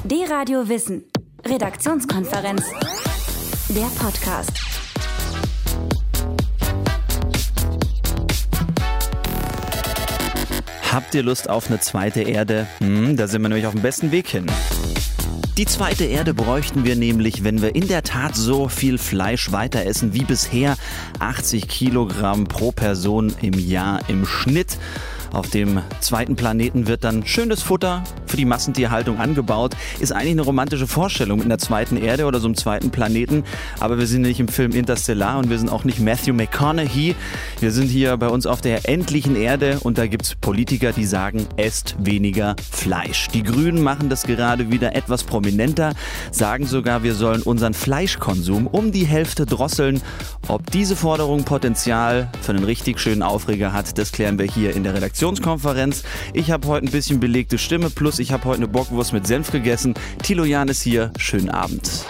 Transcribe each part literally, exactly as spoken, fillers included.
D-Radio Wissen. Redaktionskonferenz. Der Podcast. Habt ihr Lust auf eine zweite Erde? Hm, da sind wir nämlich auf dem besten Weg hin. Die zweite Erde bräuchten wir nämlich, wenn wir in der Tat so viel Fleisch weiter essen wie bisher. achtzig Kilogramm pro Person im Jahr im Schnitt. Auf dem zweiten Planeten wird dann schönes Futter für die Massentierhaltung angebaut. Ist eigentlich eine romantische Vorstellung mit einer zweiten Erde oder so einem zweiten Planeten. Aber wir sind nicht im Film Interstellar und wir sind auch nicht Matthew McConaughey. Wir sind hier bei uns auf der endlichen Erde und da gibt's Politiker, die sagen, esst weniger Fleisch. Die Grünen machen das gerade wieder etwas prominenter, sagen sogar, wir sollen unseren Fleischkonsum um die Hälfte drosseln. Ob diese Forderung Potenzial für einen richtig schönen Aufreger hat, das klären wir hier in der Redaktion. Ich habe heute ein bisschen belegte Stimme, plus ich habe heute eine Bockwurst mit Senf gegessen. Thilo Jahn ist hier. Schönen Abend.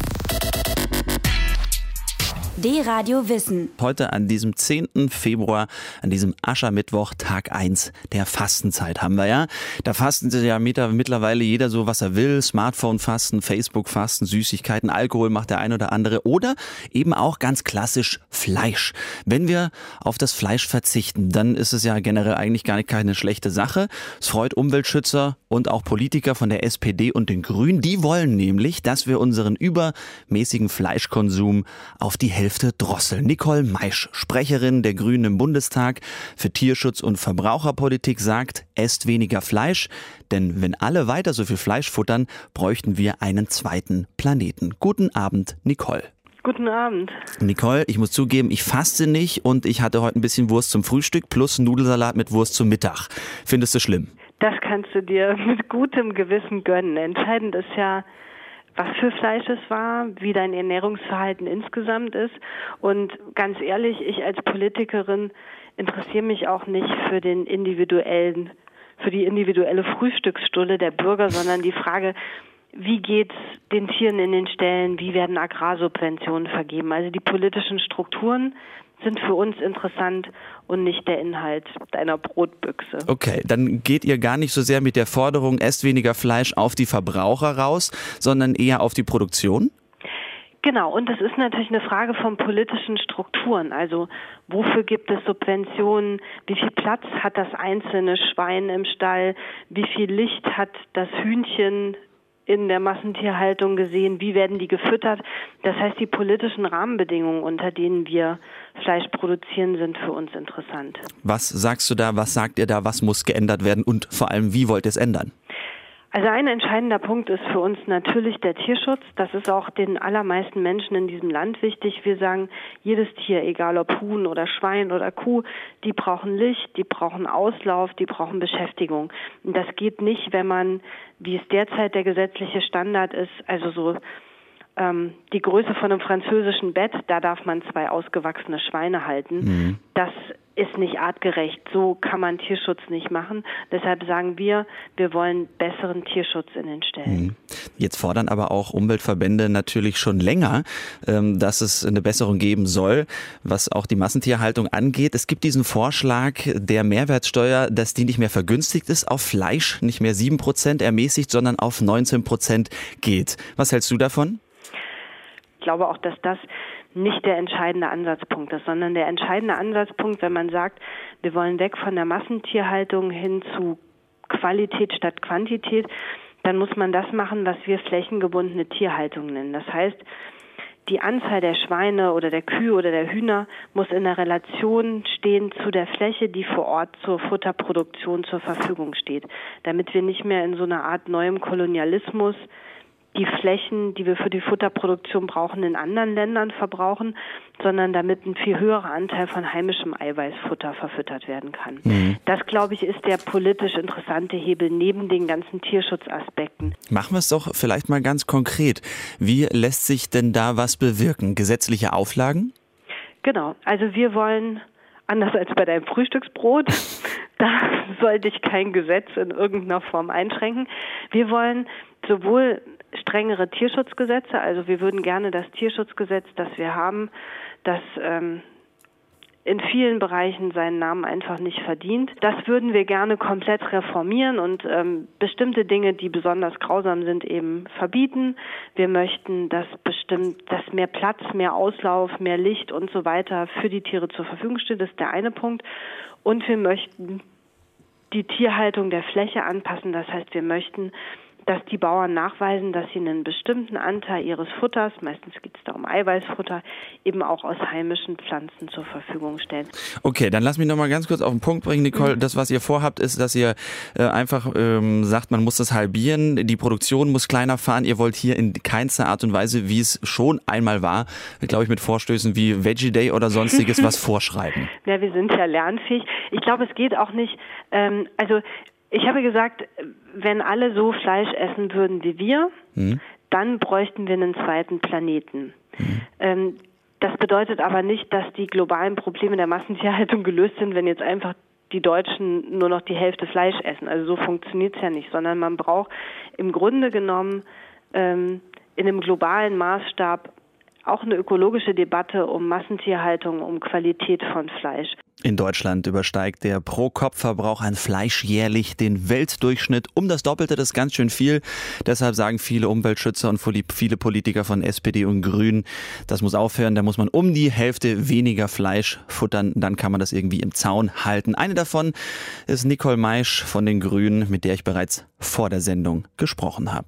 D-Radio Wissen. Heute an diesem zehnten Februar, an diesem Aschermittwoch, Tag eins der Fastenzeit haben wir ja. Da fasten ja mittlerweile jeder so, was er will. Smartphone-Fasten, Facebook-Fasten, Süßigkeiten, Alkohol macht der ein oder andere. Oder eben auch ganz klassisch Fleisch. Wenn wir auf das Fleisch verzichten, dann ist es ja generell eigentlich gar nicht keine schlechte Sache. Es freut Umweltschützer und auch Politiker von der S P D und den Grünen. Die wollen nämlich, dass wir unseren übermäßigen Fleischkonsum auf die Hälfte drosseln. Nicole Maisch, Sprecherin der Grünen im Bundestag für Tierschutz und Verbraucherpolitik, sagt, esst weniger Fleisch, denn wenn alle weiter so viel Fleisch futtern, bräuchten wir einen zweiten Planeten. Guten Abend, Nicole. Guten Abend. Nicole, ich muss zugeben, ich faste nicht und ich hatte heute ein bisschen Wurst zum Frühstück plus Nudelsalat mit Wurst zum Mittag. Findest du schlimm? Das kannst du dir mit gutem Gewissen gönnen. Entscheidend ist ja, was für Fleisch es war, wie dein Ernährungsverhalten insgesamt ist. Und ganz ehrlich, ich als Politikerin interessiere mich auch nicht für den individuellen, für die individuelle Frühstücksstulle der Bürger, sondern die Frage, wie geht's den Tieren in den Ställen, wie werden Agrarsubventionen vergeben? Also die politischen Strukturen sind für uns interessant und nicht der Inhalt deiner Brotbüchse. Okay, dann geht ihr gar nicht so sehr mit der Forderung, esst weniger Fleisch auf die Verbraucher raus, sondern eher auf die Produktion? Genau, und das ist natürlich eine Frage von politischen Strukturen. Also wofür gibt es Subventionen? Wie viel Platz hat das einzelne Schwein im Stall? Wie viel Licht hat das Hühnchen in der Massentierhaltung gesehen, wie werden die gefüttert? Das heißt, die politischen Rahmenbedingungen, unter denen wir Fleisch produzieren, sind für uns interessant. Was sagst du da, was sagt ihr da, was muss geändert werden und vor allem, wie wollt ihr es ändern? Also ein entscheidender Punkt ist für uns natürlich der Tierschutz. Das ist auch den allermeisten Menschen in diesem Land wichtig. Wir sagen, jedes Tier, egal ob Huhn oder Schwein oder Kuh, die brauchen Licht, die brauchen Auslauf, die brauchen Beschäftigung. Und das geht nicht, wenn man, wie es derzeit der gesetzliche Standard ist, also so ähm, die Größe von einem französischen Bett, da darf man zwei ausgewachsene Schweine halten. Mhm. Das ist nicht artgerecht. So kann man Tierschutz nicht machen. Deshalb sagen wir, wir wollen besseren Tierschutz in den Ställen. Jetzt fordern aber auch Umweltverbände natürlich schon länger, dass es eine Besserung geben soll, was auch die Massentierhaltung angeht. Es gibt diesen Vorschlag der Mehrwertsteuer, dass die nicht mehr vergünstigt ist, auf Fleisch nicht mehr sieben Prozent ermäßigt, sondern auf neunzehn Prozent geht. Was hältst du davon? Ich glaube auch, dass das nicht der entscheidende Ansatzpunkt ist, sondern der entscheidende Ansatzpunkt, wenn man sagt, wir wollen weg von der Massentierhaltung hin zu Qualität statt Quantität, dann muss man das machen, was wir flächengebundene Tierhaltung nennen. Das heißt, die Anzahl der Schweine oder der Kühe oder der Hühner muss in der Relation stehen zu der Fläche, die vor Ort zur Futterproduktion zur Verfügung steht, damit wir nicht mehr in so einer Art neuem Kolonialismus die Flächen, die wir für die Futterproduktion brauchen, in anderen Ländern verbrauchen, sondern damit ein viel höherer Anteil von heimischem Eiweißfutter verfüttert werden kann. Mhm. Das, glaube ich, ist der politisch interessante Hebel neben den ganzen Tierschutzaspekten. Machen wir es doch vielleicht mal ganz konkret. Wie lässt sich denn da was bewirken? Gesetzliche Auflagen? Genau, also wir wollen, anders als bei deinem Frühstücksbrot, da soll dich kein Gesetz in irgendeiner Form einschränken. Wir wollen sowohl strengere Tierschutzgesetze, also wir würden gerne das Tierschutzgesetz, das wir haben, das ähm, in vielen Bereichen seinen Namen einfach nicht verdient. Das würden wir gerne komplett reformieren und ähm, bestimmte Dinge, die besonders grausam sind, eben verbieten. Wir möchten, dass bestimmt, dass mehr Platz, mehr Auslauf, mehr Licht und so weiter für die Tiere zur Verfügung steht. Das ist der eine Punkt. Und wir möchten die Tierhaltung der Fläche anpassen. Das heißt, wir möchten, dass die Bauern nachweisen, dass sie einen bestimmten Anteil ihres Futters, meistens geht es da um Eiweißfutter, eben auch aus heimischen Pflanzen zur Verfügung stellen. Okay, dann lass mich noch mal ganz kurz auf den Punkt bringen, Nicole. Mhm. Das, was ihr vorhabt, ist, dass ihr äh, einfach ähm, sagt, man muss das halbieren, die Produktion muss kleiner fahren. Ihr wollt hier in keinster Art und Weise, wie es schon einmal war, glaube ich, mit Vorstößen wie Veggie Day oder sonstiges was vorschreiben. Ja, wir sind ja lernfähig. Ich glaube, es geht auch nicht, ähm, also ich habe gesagt, wenn alle so Fleisch essen würden wie wir, mhm. dann bräuchten wir einen zweiten Planeten. Mhm. Ähm, das bedeutet aber nicht, dass die globalen Probleme der Massentierhaltung gelöst sind, wenn jetzt einfach die Deutschen nur noch die Hälfte Fleisch essen. Also so funktioniert es ja nicht, sondern man braucht im Grunde genommen ähm, in einem globalen Maßstab auch eine ökologische Debatte um Massentierhaltung, um Qualität von Fleisch. In Deutschland übersteigt der Pro-Kopf-Verbrauch an Fleisch jährlich den Weltdurchschnitt um das Doppelte. Das ist ganz schön viel. Deshalb sagen viele Umweltschützer und viele Politiker von S P D und Grünen, das muss aufhören. Da muss man um die Hälfte weniger Fleisch futtern. Dann kann man das irgendwie im Zaun halten. Eine davon ist Nicole Maisch von den Grünen, mit der ich bereits vor der Sendung gesprochen habe.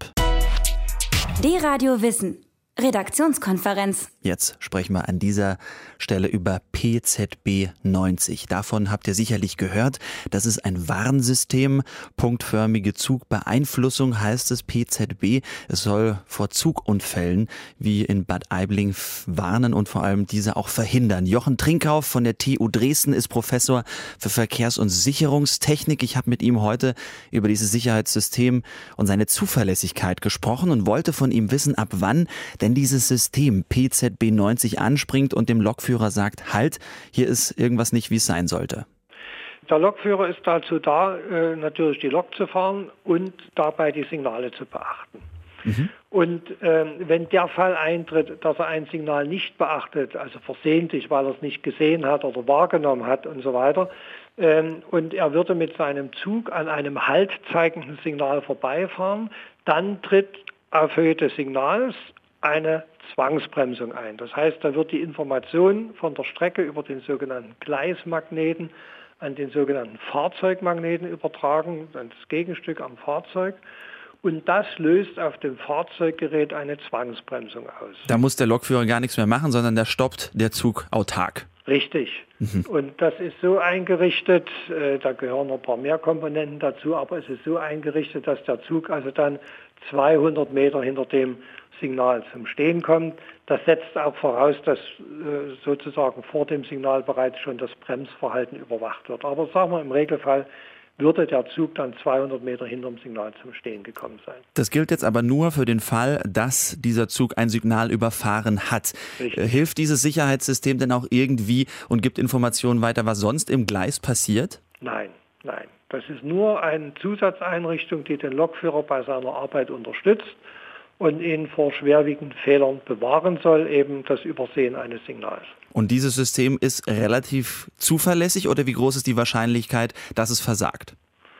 D-Radio Wissen. Redaktionskonferenz. Jetzt sprechen wir an dieser Stelle über P Z B neunzig. Davon habt ihr sicherlich gehört. Das ist ein Warnsystem. Punktförmige Zugbeeinflussung heißt es P Z B. Es soll vor Zugunfällen wie in Bad Aibling warnen und vor allem diese auch verhindern. Jochen Trinkhauf von der T U Dresden ist Professor für Verkehrs- und Sicherungstechnik. Ich habe mit ihm heute über dieses Sicherheitssystem und seine Zuverlässigkeit gesprochen und wollte von ihm wissen, ab wann denn dieses System P Z B neunzig anspringt und dem Lokführer sagt, halt, hier ist irgendwas nicht, wie es sein sollte. Der Lokführer ist dazu da, äh, natürlich die Lok zu fahren und dabei die Signale zu beachten. Mhm. Und ähm, wenn der Fall eintritt, dass er ein Signal nicht beachtet, also versehentlich, weil er es nicht gesehen hat oder wahrgenommen hat und so weiter, ähm, und er würde mit seinem Zug an einem halt zeigenden Signal vorbeifahren, dann tritt auf Höhe des Signals eine Zwangsbremsung ein. Das heißt, da wird die Information von der Strecke über den sogenannten Gleismagneten an den sogenannten Fahrzeugmagneten übertragen, das Gegenstück am Fahrzeug. Und das löst auf dem Fahrzeuggerät eine Zwangsbremsung aus. Da muss der Lokführer gar nichts mehr machen, sondern da stoppt der Zug autark. Richtig. Mhm. Und das ist so eingerichtet, äh, da gehören noch ein paar mehr Komponenten dazu, aber es ist so eingerichtet, dass der Zug also dann zweihundert Meter hinter dem Signal zum Stehen kommt. Das setzt auch voraus, dass äh, sozusagen vor dem Signal bereits schon das Bremsverhalten überwacht wird. Aber sagen wir, im Regelfall würde der Zug dann zweihundert Meter hinter dem Signal zum Stehen gekommen sein. Das gilt jetzt aber nur für den Fall, dass dieser Zug ein Signal überfahren hat. Richtig. Hilft dieses Sicherheitssystem denn auch irgendwie und gibt Informationen weiter, was sonst im Gleis passiert? Nein, nein. Das ist nur eine Zusatzeinrichtung, die den Lokführer bei seiner Arbeit unterstützt und ihn vor schwerwiegenden Fehlern bewahren soll, eben das Übersehen eines Signals. Und dieses System ist relativ zuverlässig oder wie groß ist die Wahrscheinlichkeit, dass es versagt?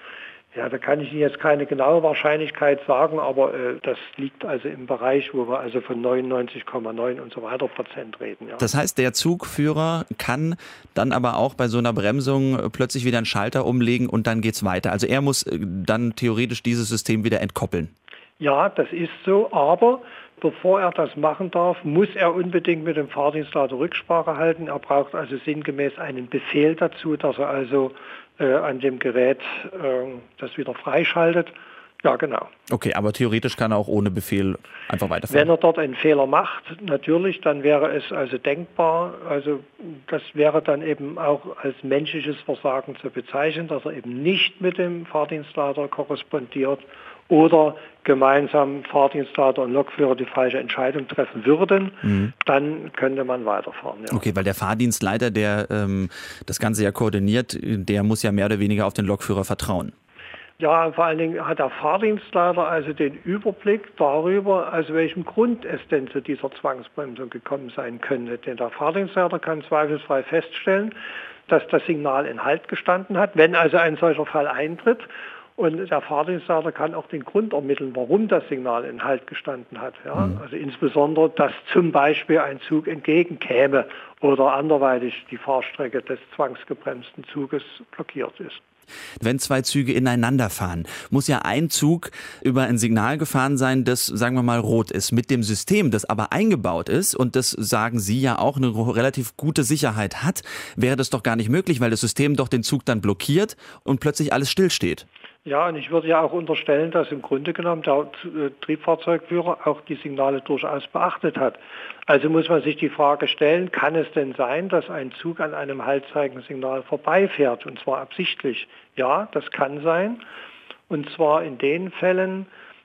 Ja, da kann ich Ihnen jetzt keine genaue Wahrscheinlichkeit sagen, aber äh, das liegt also im Bereich, wo wir also von neunundneunzig Komma neun und so weiter Prozent reden. Ja. Das heißt, der Zugführer kann dann aber auch bei so einer Bremsung plötzlich wieder einen Schalter umlegen und dann geht's weiter. Also er muss dann theoretisch dieses System wieder entkoppeln. Ja, das ist so, aber bevor er das machen darf, muss er unbedingt mit dem Fahrdienstleiter Rücksprache halten. Er braucht also sinngemäß einen Befehl dazu, dass er also äh, an dem Gerät äh, das wieder freischaltet. Ja, genau. Okay, aber theoretisch kann er auch ohne Befehl einfach weiterfahren. Wenn er dort einen Fehler macht, natürlich, dann wäre es also denkbar, also das wäre dann eben auch als menschliches Versagen zu bezeichnen, dass er eben nicht mit dem Fahrdienstleiter korrespondiert oder gemeinsam Fahrdienstleiter und Lokführer die falsche Entscheidung treffen würden, mhm. dann könnte man weiterfahren. Ja. Okay, weil der Fahrdienstleiter, der ähm, das Ganze ja koordiniert, der muss ja mehr oder weniger auf den Lokführer vertrauen. Ja, vor allen Dingen hat der Fahrdienstleiter also den Überblick darüber, aus welchem Grund es denn zu dieser Zwangsbremsung gekommen sein könnte. Denn der Fahrdienstleiter kann zweifelsfrei feststellen, dass das Signal in Halt gestanden hat, wenn also ein solcher Fall eintritt. Und der Fahrdienstleiter kann auch den Grund ermitteln, warum das Signal in Halt gestanden hat. Ja? Mhm. Also insbesondere, dass zum Beispiel ein Zug entgegenkäme oder anderweitig die Fahrstrecke des zwangsgebremsten Zuges blockiert ist. Wenn zwei Züge ineinander fahren, muss ja ein Zug über ein Signal gefahren sein, das, sagen wir mal, rot ist. Mit dem System, das aber eingebaut ist und das, sagen Sie ja auch, eine relativ gute Sicherheit hat, wäre das doch gar nicht möglich, weil das System doch den Zug dann blockiert und plötzlich alles stillsteht. Ja, und ich würde ja auch unterstellen, dass im Grunde genommen der Triebfahrzeugführer auch die Signale durchaus beachtet hat. Also muss man sich die Frage stellen, kann es denn sein, dass ein Zug an einem Haltzeichensignal vorbeifährt, und zwar absichtlich? Ja, das kann sein, und zwar in den Fällen,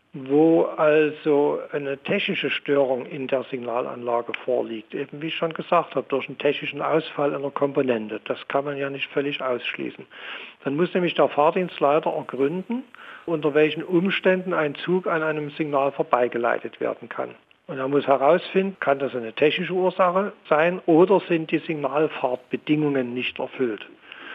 wo also eine technische Störung in der Signalanlage vorliegt, eben wie ich schon gesagt habe, durch einen technischen Ausfall einer Komponente. Das kann man ja nicht völlig ausschließen. Dann muss nämlich der Fahrdienstleiter ergründen, unter welchen Umständen ein Zug an einem Signal vorbeigeleitet werden kann. Und er muss herausfinden, kann das eine technische Ursache sein oder sind die Signalfahrtbedingungen nicht erfüllt.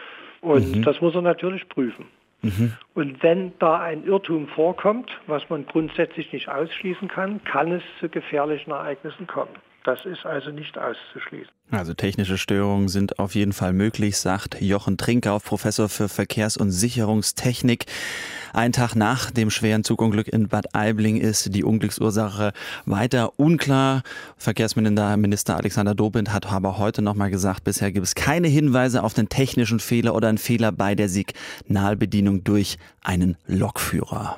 Und mhm. das muss er natürlich prüfen. Mhm. Und wenn da ein Irrtum vorkommt, was man grundsätzlich nicht ausschließen kann, kann es zu gefährlichen Ereignissen kommen. Das ist also nicht auszuschließen. Also technische Störungen sind auf jeden Fall möglich, sagt Jochen Trinkauf, Professor für Verkehrs- und Sicherungstechnik. Ein Tag nach dem schweren Zugunglück in Bad Aibling ist die Unglücksursache weiter unklar. Verkehrsminister Alexander Dobrindt hat aber heute noch mal gesagt, bisher gibt es keine Hinweise auf einen technischen Fehler oder einen Fehler bei der Signalbedienung durch einen Lokführer.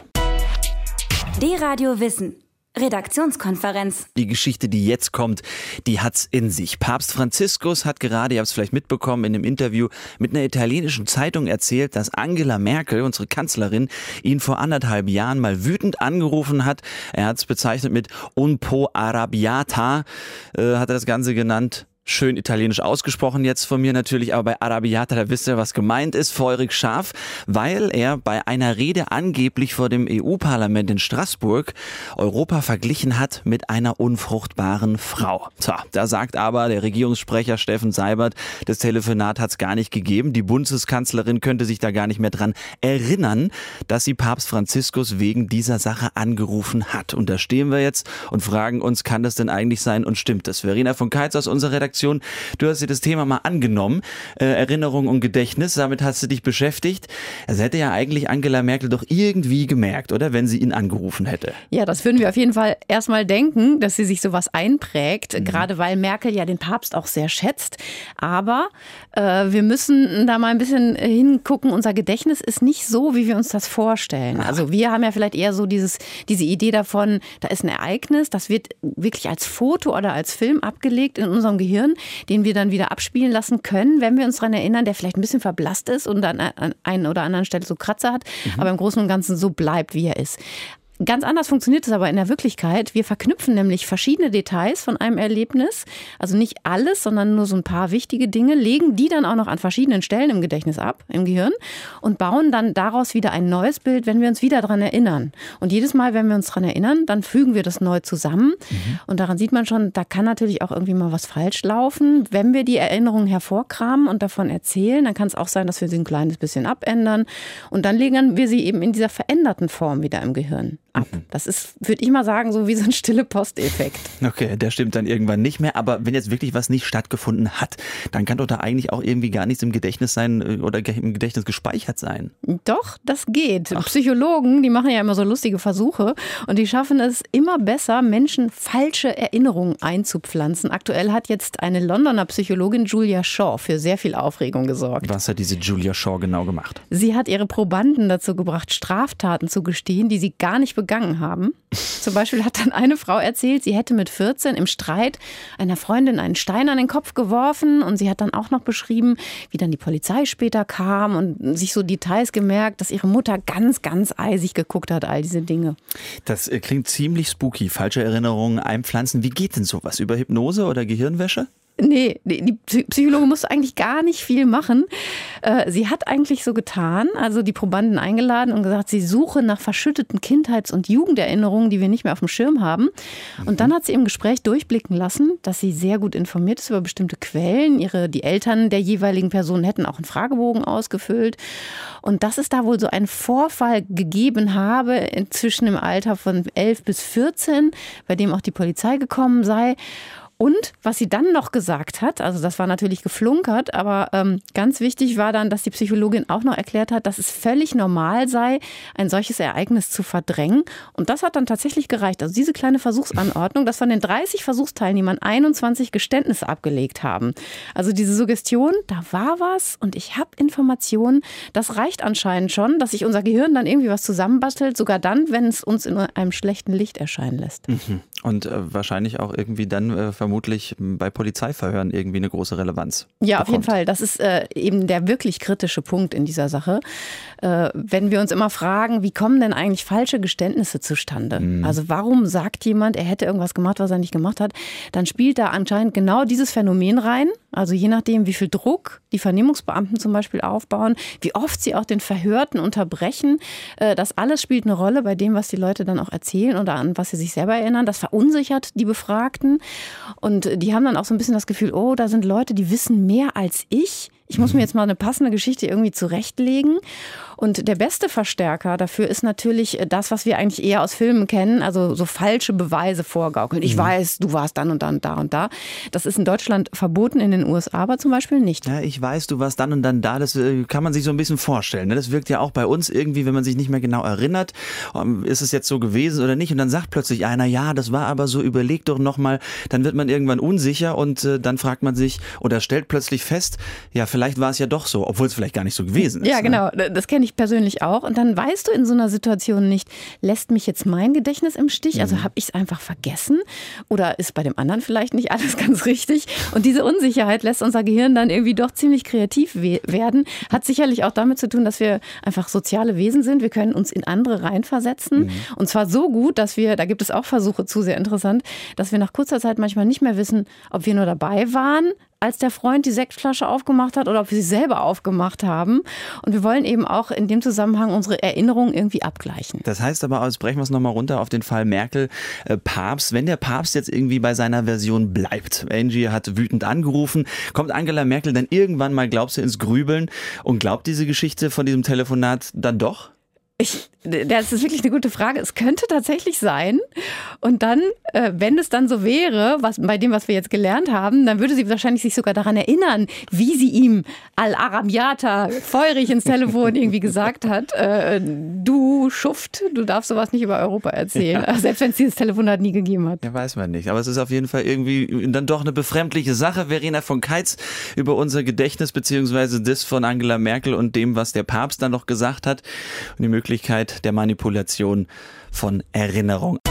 D-Radio Wissen. Redaktionskonferenz. Die Geschichte, die jetzt kommt, die hat's in sich. Papst Franziskus hat gerade, ihr habt es vielleicht mitbekommen, in einem Interview mit einer italienischen Zeitung erzählt, dass Angela Merkel, unsere Kanzlerin, ihn vor anderthalb Jahren mal wütend angerufen hat. Er hat es bezeichnet mit un po arrabbiata, äh, hat er das Ganze genannt. Schön italienisch ausgesprochen jetzt von mir natürlich, aber bei Arrabbiata, da wisst ihr, was gemeint ist, feurig scharf, weil er bei einer Rede angeblich vor dem E U-Parlament in Straßburg Europa verglichen hat mit einer unfruchtbaren Frau. So, da sagt aber der Regierungssprecher Steffen Seibert, das Telefonat hat es gar nicht gegeben. Die Bundeskanzlerin könnte sich da gar nicht mehr dran erinnern, dass sie Papst Franziskus wegen dieser Sache angerufen hat. Und da stehen wir jetzt und fragen uns, kann das denn eigentlich sein und stimmt das? Verena von Keitz aus unserer Redaktion, du hast dir das Thema mal angenommen, äh, Erinnerung und Gedächtnis, damit hast du dich beschäftigt. Also hätte ja eigentlich Angela Merkel doch irgendwie gemerkt, oder, wenn sie ihn angerufen hätte. Ja, das würden wir auf jeden Fall erstmal denken, dass sie sich sowas einprägt, mhm. gerade weil Merkel ja den Papst auch sehr schätzt. Aber äh, wir müssen da mal ein bisschen hingucken, unser Gedächtnis ist nicht so, wie wir uns das vorstellen. Ach. Also wir haben ja vielleicht eher so dieses, diese Idee davon, da ist ein Ereignis, das wird wirklich als Foto oder als Film abgelegt in unserem Gehirn, den wir dann wieder abspielen lassen können, wenn wir uns daran erinnern, der vielleicht ein bisschen verblasst ist und an einer oder anderen Stelle so Kratzer hat, mhm. aber im Großen und Ganzen so bleibt, wie er ist. Ganz anders funktioniert es aber in der Wirklichkeit. Wir verknüpfen nämlich verschiedene Details von einem Erlebnis, also nicht alles, sondern nur so ein paar wichtige Dinge, legen die dann auch noch an verschiedenen Stellen im Gedächtnis ab, im Gehirn, und bauen dann daraus wieder ein neues Bild, wenn wir uns wieder daran erinnern. Und jedes Mal, wenn wir uns daran erinnern, dann fügen wir das neu zusammen. Mhm. Und daran sieht man schon, da kann natürlich auch irgendwie mal was falsch laufen. Wenn wir die Erinnerungen hervorkramen und davon erzählen, dann kann es auch sein, dass wir sie ein kleines bisschen abändern. Und dann legen wir sie eben in dieser veränderten Form wieder im Gehirn ab. Das ist, würde ich mal sagen, so wie so ein stille Posteffekt. Okay, der stimmt dann irgendwann nicht mehr. Aber wenn jetzt wirklich was nicht stattgefunden hat, dann kann doch da eigentlich auch irgendwie gar nichts im Gedächtnis sein oder im Gedächtnis gespeichert sein. Doch, das geht. Ach. Psychologen, die machen ja immer so lustige Versuche und die schaffen es immer besser, Menschen falsche Erinnerungen einzupflanzen. Aktuell hat jetzt eine Londoner Psychologin, Julia Shaw, für sehr viel Aufregung gesorgt. Was hat diese Julia Shaw genau gemacht? Sie hat ihre Probanden dazu gebracht, Straftaten zu gestehen, die sie gar nicht begangen haben. Zum Beispiel hat dann eine Frau erzählt, sie hätte mit vierzehn im Streit einer Freundin einen Stein an den Kopf geworfen, und sie hat dann auch noch beschrieben, wie dann die Polizei später kam und sich so Details gemerkt, dass ihre Mutter ganz, ganz eisig geguckt hat, all diese Dinge. Das klingt ziemlich spooky, falsche Erinnerungen einpflanzen. Wie geht denn sowas? Über Hypnose oder Gehirnwäsche? Nee, die Psychologin musste eigentlich gar nicht viel machen. Sie hat eigentlich so getan, also die Probanden eingeladen und gesagt, sie suche nach verschütteten Kindheits- und Jugenderinnerungen, die wir nicht mehr auf dem Schirm haben. Und dann hat sie im Gespräch durchblicken lassen, dass sie sehr gut informiert ist über bestimmte Quellen. Ihre, die Eltern der jeweiligen Personen hätten auch einen Fragebogen ausgefüllt. Und dass es da wohl so einen Vorfall gegeben habe, inzwischen im Alter von elf bis vierzehn, bei dem auch die Polizei gekommen sei. Und was sie dann noch gesagt hat, also das war natürlich geflunkert, aber ähm, ganz wichtig war dann, dass die Psychologin auch noch erklärt hat, dass es völlig normal sei, ein solches Ereignis zu verdrängen. Und das hat dann tatsächlich gereicht. Also diese kleine Versuchsanordnung, dass von den dreißig Versuchsteilnehmern einundzwanzig Geständnisse abgelegt haben. Also diese Suggestion, da war was und ich habe Informationen, das reicht anscheinend schon, dass sich unser Gehirn dann irgendwie was zusammenbastelt, sogar dann, wenn es uns in einem schlechten Licht erscheinen lässt. Mhm. Und äh, wahrscheinlich auch irgendwie dann äh, vermutlich bei Polizeiverhören irgendwie eine große Relevanz Ja, bekommt. auf jeden Fall. Das ist äh, eben der wirklich kritische Punkt in dieser Sache. Äh, wenn wir uns immer fragen, wie kommen denn eigentlich falsche Geständnisse zustande? Mhm. Also warum sagt jemand, er hätte irgendwas gemacht, was er nicht gemacht hat? Dann spielt da anscheinend genau dieses Phänomen rein. Also je nachdem, wie viel Druck die Vernehmungsbeamten zum Beispiel aufbauen, wie oft sie auch den Verhörten unterbrechen. Äh, das alles spielt eine Rolle bei dem, was die Leute dann auch erzählen oder an was sie sich selber erinnern. Das verunsichert die Befragten. Und die haben dann auch so ein bisschen das Gefühl, oh, da sind Leute, die wissen mehr als ich. Ich muss mir jetzt mal eine passende Geschichte irgendwie zurechtlegen. Und der beste Verstärker dafür ist natürlich das, was wir eigentlich eher aus Filmen kennen, also so falsche Beweise vorgaukeln. Ich weiß, du warst dann und dann da und da. Das ist in Deutschland verboten, in den U S A aber zum Beispiel nicht. Ja, ich weiß, du warst dann und dann da. Das kann man sich so ein bisschen vorstellen. Das wirkt ja auch bei uns irgendwie, wenn man sich nicht mehr genau erinnert, ist es jetzt so gewesen oder nicht. Und dann sagt plötzlich einer, ja, das war aber so, überleg doch nochmal. Dann wird man irgendwann unsicher und dann fragt man sich oder stellt plötzlich fest, ja, vielleicht war es ja doch so, obwohl es vielleicht gar nicht so gewesen ist. Ja, genau. Das kenne ich persönlich auch. Und dann weißt du in so einer Situation nicht, lässt mich jetzt mein Gedächtnis im Stich? Also habe ich es einfach vergessen? Oder ist bei dem anderen vielleicht nicht alles ganz richtig? Und diese Unsicherheit lässt unser Gehirn dann irgendwie doch ziemlich kreativ we- werden. Hat sicherlich auch damit zu tun, dass wir einfach soziale Wesen sind. Wir können uns in andere reinversetzen. Mhm. Und zwar so gut, dass wir, da gibt es auch Versuche zu, sehr interessant, dass wir nach kurzer Zeit manchmal nicht mehr wissen, ob wir nur dabei waren, als der Freund die Sektflasche aufgemacht hat oder ob wir sie selber aufgemacht haben. Und wir wollen eben auch in dem Zusammenhang unsere Erinnerungen irgendwie abgleichen. Das heißt aber, jetzt brechen wir es nochmal runter auf den Fall Merkel, äh, Papst. Wenn der Papst jetzt irgendwie bei seiner Version bleibt, Angie hat wütend angerufen, kommt Angela Merkel dann irgendwann mal, glaubst du, ins Grübeln und glaubt diese Geschichte von diesem Telefonat dann doch? Ich, das ist wirklich eine gute Frage. Es könnte tatsächlich sein. Und dann, äh, wenn es dann so wäre, was, bei dem, was wir jetzt gelernt haben, dann würde sie wahrscheinlich sich sogar daran erinnern, wie sie ihm Al-Aramiata feurig ins Telefon irgendwie gesagt hat, äh, du Schuft, du darfst sowas nicht über Europa erzählen. Ja. Selbst wenn es dieses Telefonat nie gegeben hat. Ja, weiß man nicht. Aber es ist auf jeden Fall irgendwie dann doch eine befremdliche Sache. Verena von Keitz über unser Gedächtnis beziehungsweise das von Angela Merkel und dem, was der Papst dann noch gesagt hat. Und die Möglichkeit der Manipulation von Erinnerung.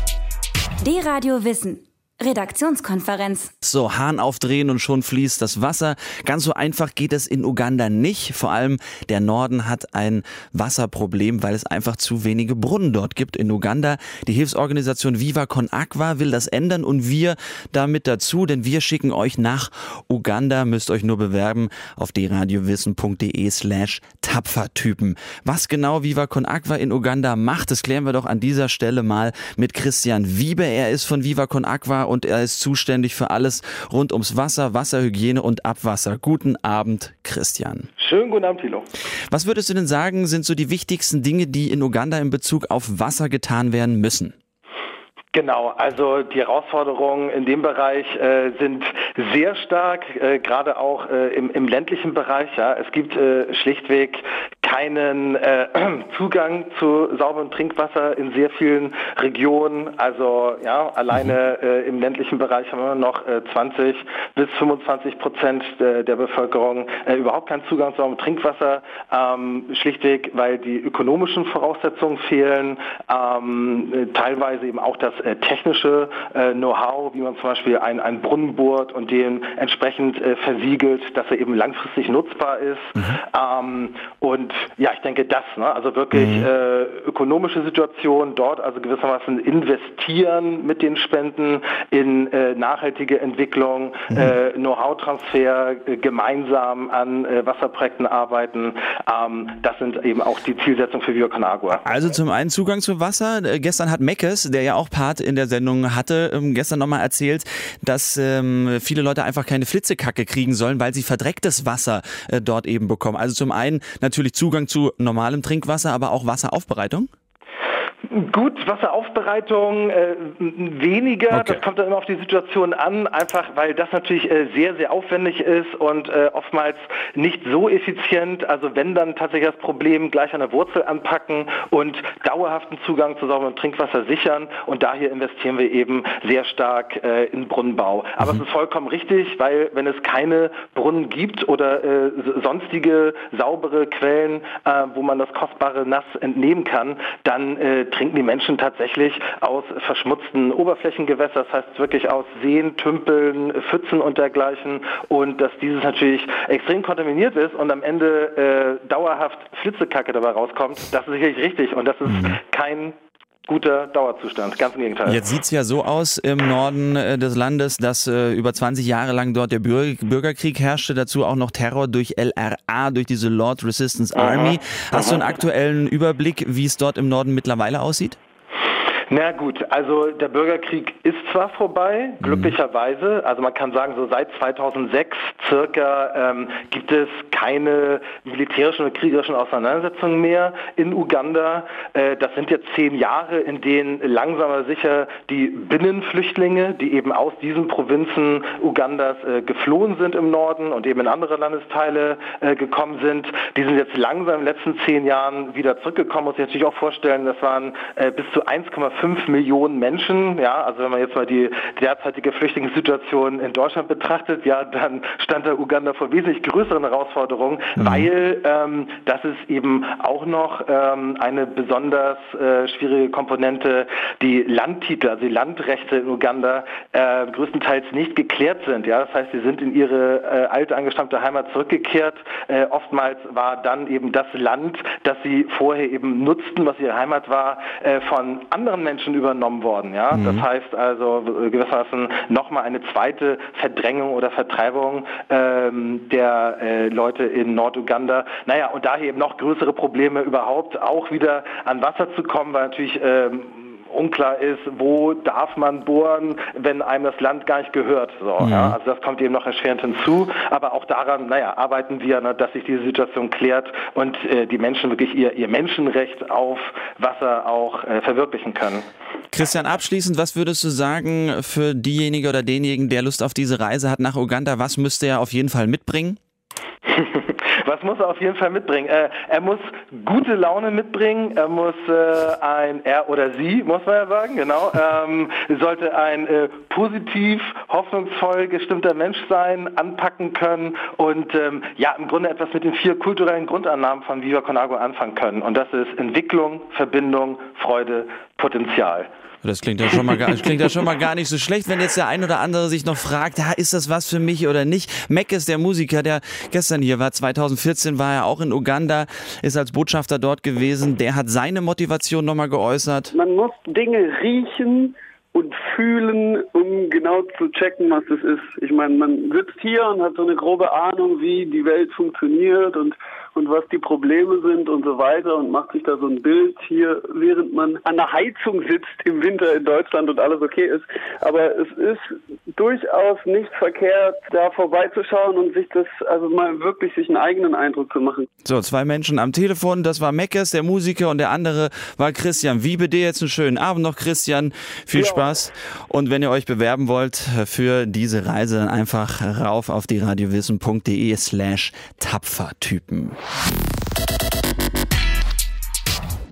D-Radio Wissen. Redaktionskonferenz. So, Hahn aufdrehen und schon fließt das Wasser. Ganz so einfach geht es in Uganda nicht. Vor allem der Norden hat ein Wasserproblem, weil es einfach zu wenige Brunnen dort gibt in Uganda. Die Hilfsorganisation Viva Con Agua will das ändern und wir damit dazu, denn wir schicken euch nach Uganda. Müsst euch nur bewerben auf dradiowissen.de slash Tapfertypen. Was genau Viva Con Agua in Uganda macht, das klären wir doch an dieser Stelle mal mit Christian Wiebe. Er ist von Viva Con Agua und er ist zuständig für alles rund ums Wasser, Wasserhygiene und Abwasser. Guten Abend, Christian. Schönen guten Abend, Thilo. Was würdest du denn sagen, sind so die wichtigsten Dinge, die in Uganda in Bezug auf Wasser getan werden müssen? Genau, also die Herausforderungen in dem Bereich äh, sind sehr stark, äh, gerade auch äh, im, im ländlichen Bereich. Ja. Es gibt äh, schlichtweg keinen äh, Zugang zu sauberem Trinkwasser in sehr vielen Regionen. Also ja, alleine äh, im ländlichen Bereich haben wir noch äh, zwanzig bis fünfundzwanzig Prozent äh, der Bevölkerung äh, überhaupt keinen Zugang zu sauberem Trinkwasser. Ähm, schlichtweg, weil die ökonomischen Voraussetzungen fehlen, ähm, teilweise eben auch das äh, technische äh, Know-how, wie man zum Beispiel einen, einen Brunnen bohrt und den entsprechend äh, versiegelt, dass er eben langfristig nutzbar ist. Mhm. Ähm, und ja, ich denke das, ne? Also wirklich mhm. äh, ökonomische Situation dort, also gewissermaßen investieren mit den Spenden in äh, nachhaltige Entwicklung, mhm. äh, Know-how-Transfer, äh, gemeinsam an äh, Wasserprojekten arbeiten. Ähm, das sind eben auch die Zielsetzungen für Viva Con Agua. Also zum einen Zugang zu Wasser. Äh, gestern hat Meckes, der ja auch Part in der Sendung hatte, ähm, gestern nochmal erzählt, dass ähm, viele Leute einfach keine Flitzekacke kriegen sollen, weil sie verdrecktes Wasser äh, dort eben bekommen. Also zum einen natürlich Zugang zu normalem Trinkwasser, aber auch Wasseraufbereitung? Gut, Wasseraufbereitung äh, weniger, okay. Das kommt dann immer auf die Situation an, einfach weil das natürlich äh, sehr, sehr aufwendig ist und äh, oftmals nicht so effizient. Also wenn dann tatsächlich das Problem gleich an der Wurzel anpacken und dauerhaften Zugang zu sauberem Trinkwasser sichern, und daher investieren wir eben sehr stark äh, in Brunnenbau. Aber mhm. es ist vollkommen richtig, weil wenn es keine Brunnen gibt oder äh, sonstige saubere Quellen, äh, wo man das kostbare Nass entnehmen kann, dann äh, trinken die Menschen tatsächlich aus verschmutzten Oberflächengewässern, das heißt wirklich aus Seen, Tümpeln, Pfützen und dergleichen, und dass dieses natürlich extrem kontaminiert ist und am Ende äh, dauerhaft Flitzekacke dabei rauskommt, das ist sicherlich richtig, und das ist mhm. kein guter Dauerzustand, ganz im Gegenteil. Jetzt sieht es ja so aus im Norden äh, des Landes, dass äh, über zwanzig Jahre lang dort der Bürger- Bürgerkrieg herrschte, dazu auch noch Terror durch L R A, durch diese Lord Resistance Army. Aha. Hast du einen aktuellen Überblick, wie es dort im Norden mittlerweile aussieht? Na gut, also der Bürgerkrieg ist zwar vorbei, mhm. glücklicherweise, also man kann sagen, so seit zweitausendsechs circa ähm, gibt es keine militärischen oder kriegerischen Auseinandersetzungen mehr in Uganda. Äh, das sind jetzt zehn Jahre, in denen langsam aber sicher die Binnenflüchtlinge, die eben aus diesen Provinzen Ugandas äh, geflohen sind im Norden und eben in andere Landesteile äh, gekommen sind, die sind jetzt langsam in den letzten zehn Jahren wieder zurückgekommen. Muss ich natürlich auch vorstellen, das waren äh, bis zu eins Komma fünf Millionen Menschen, ja, also wenn man jetzt mal die derzeitige Flüchtlingssituation in Deutschland betrachtet, ja, dann stand da Uganda vor wesentlich größeren Herausforderungen, mhm. weil ähm, das ist eben auch noch ähm, eine besonders äh, schwierige Komponente, die Landtitel, also die Landrechte in Uganda äh, größtenteils nicht geklärt sind, ja, das heißt, sie sind in ihre äh, alte angestammte Heimat zurückgekehrt, äh, oftmals war dann eben das Land, das sie vorher eben nutzten, was ihre Heimat war, äh, von anderen Menschen übernommen worden. Ja? Mhm. Das heißt also gewissermaßen nochmal eine zweite Verdrängung oder Vertreibung ähm, der äh, Leute in Norduganda. Naja, und daher eben noch größere Probleme überhaupt auch wieder an Wasser zu kommen, weil natürlich ähm, unklar ist, wo darf man bohren, wenn einem das Land gar nicht gehört. So, mhm. ja? Also das kommt eben noch erschwerend hinzu. Aber auch daran, naja, arbeiten wir, ne, dass sich diese Situation klärt und äh, die Menschen wirklich ihr, ihr Menschenrecht auf Wasser auch äh, verwirklichen können. Christian, abschließend, was würdest du sagen für diejenige oder denjenigen, der Lust auf diese Reise hat nach Uganda? Was müsste er auf jeden Fall mitbringen? Was muss er auf jeden Fall mitbringen? Äh, er muss gute Laune mitbringen, er muss äh, ein, er oder sie, muss man ja sagen, genau, ähm, sollte ein äh, positiv, hoffnungsvoll gestimmter Mensch sein, anpacken können und ähm, ja, im Grunde etwas mit den vier kulturellen Grundannahmen von Viva Con Agua anfangen können. Und das ist Entwicklung, Verbindung, Freude, Potenzial. Das klingt ja schon mal gar, klingt ja schon mal gar nicht so schlecht, wenn jetzt der ein oder andere sich noch fragt, ja, ist das was für mich oder nicht? Meckes, der Musiker, der gestern hier war, zweitausendvierzehn war er auch in Uganda, ist als Botschafter dort gewesen, der hat seine Motivation nochmal geäußert. Man muss Dinge riechen und fühlen, um genau zu checken, was das ist. Ich meine, man sitzt hier und hat so eine grobe Ahnung, wie die Welt funktioniert und und was die Probleme sind und so weiter und macht sich da so ein Bild hier, während man an der Heizung sitzt im Winter in Deutschland und alles okay ist. Aber es ist durchaus nicht verkehrt, da vorbeizuschauen und sich das, also mal wirklich sich einen eigenen Eindruck zu machen. So, zwei Menschen am Telefon, das war Meckes, der Musiker, und der andere war Christian. Wiebe, dir jetzt einen schönen Abend noch, Christian. Viel ja. Spaß. Und wenn ihr euch bewerben wollt für diese Reise, dann einfach rauf auf die radiowissen.de slash Tapfertypen.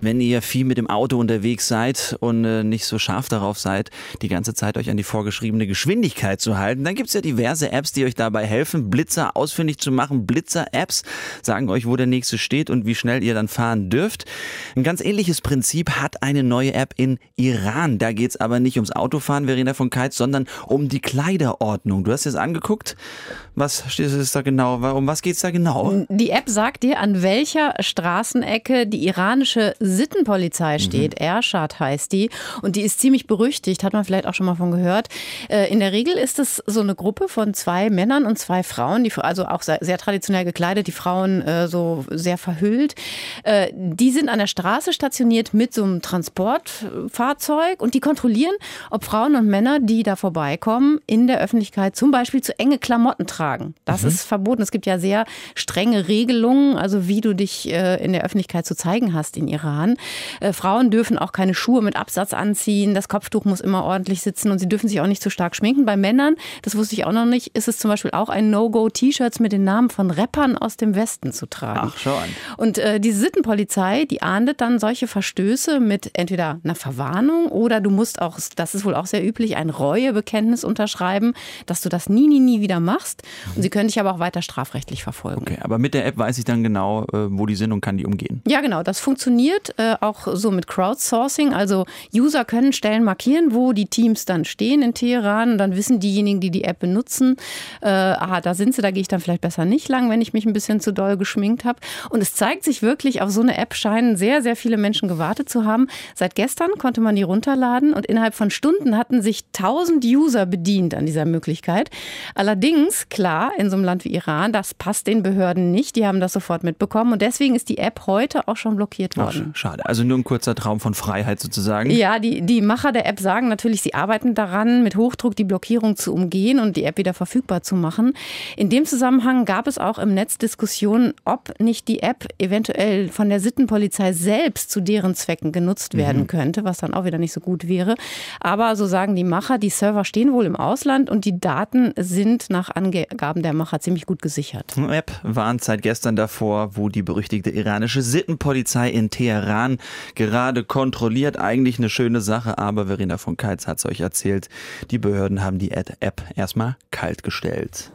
Wenn ihr viel mit dem Auto unterwegs seid und äh, nicht so scharf darauf seid, die ganze Zeit euch an die vorgeschriebene Geschwindigkeit zu halten, dann gibt's ja diverse Apps, die euch dabei helfen, Blitzer ausfindig zu machen. Blitzer-Apps sagen euch, wo der nächste steht und wie schnell ihr dann fahren dürft. Ein ganz ähnliches Prinzip hat eine neue App in Iran. Da geht's aber nicht ums Autofahren, Verena von Keitz, sondern um die Kleiderordnung. Du hast jetzt angeguckt, was ist da genau, um was geht's da genau? Die App sagt dir, an welcher Straßenecke die iranische Sittenpolizei steht. Mhm. Ershad heißt die. Und die ist ziemlich berüchtigt, hat man vielleicht auch schon mal von gehört. In der Regel ist es so eine Gruppe von zwei Männern und zwei Frauen, die also auch sehr, sehr traditionell gekleidet, die Frauen äh, so sehr verhüllt. Äh, die sind an der Straße stationiert mit so einem Transportfahrzeug und die kontrollieren, ob Frauen und Männer, die da vorbeikommen, in der Öffentlichkeit zum Beispiel zu enge Klamotten tragen. Das mhm. ist verboten. Es gibt ja sehr strenge Regelungen, also wie du dich äh, in der Öffentlichkeit zu zeigen hast in Iran. Äh, Frauen dürfen auch keine Schuhe mit Absatz anziehen, das Kopftuch muss immer ordentlich sitzen und sie dürfen sich auch nicht zu stark schminken. Bei Männern, das wusste ich auch noch nicht, ist es zum Beispiel auch ein No-Go, T-Shirts mit den Namen von Rappern aus dem Westen zu tragen. Ach, schau an. Und äh, die Sittenpolizei, die ahndet dann solche Verstöße mit entweder einer Verwarnung oder du musst auch, das ist wohl auch sehr üblich, ein Reuebekenntnis unterschreiben, dass du das nie, nie, nie wieder machst. Und sie können dich aber auch weiter strafrechtlich verfolgen. Okay, aber mit der App weiß ich dann genau, wo die sind und kann die umgehen. Ja, genau. Das funktioniert äh, auch so mit Crowdsourcing. Also User können Stellen markieren, wo die Teams dann stehen in Teheran. Und dann wissen diejenigen, die die App benutzen, äh, aha, da sind sie, da gehe ich dann vielleicht besser nicht lang, wenn ich mich ein bisschen zu doll geschminkt habe. Und es zeigt sich wirklich, auf so eine App scheinen sehr, sehr viele Menschen gewartet zu haben. Seit gestern konnte man die runterladen und innerhalb von Stunden hatten sich tausend User bedient an dieser Möglichkeit. Allerdings, klar, in so einem Land wie Iran, das passt den Behörden nicht. Die haben das sofort mitbekommen und deswegen ist die App heute auch schon blockiert worden. Ach, schade. Also nur ein kurzer Traum von Freiheit sozusagen. Ja, die, die Macher der App sagen natürlich, sie arbeiten daran, mit Hochdruck die Blockierung zu umgehen und die App wieder verfügbar zu machen. In dem Zusammenhang gab es auch im Netz Diskussionen, ob nicht die App eventuell von der Sittenpolizei selbst zu deren Zwecken genutzt werden mhm. könnte, was dann auch wieder nicht so gut wäre. Aber so sagen die Macher, die Server stehen wohl im Ausland und die Daten sind nach Angaben der Macher ziemlich gut gesichert. Die App warnt seit gestern davor, wo die berüchtigte iranische Sittenpolizei in Teheran gerade kontrolliert. Eigentlich eine schöne Sache, aber Verena von Keitz hat es euch erzählt. Die Behörden haben die App erstmal kalt gestellt.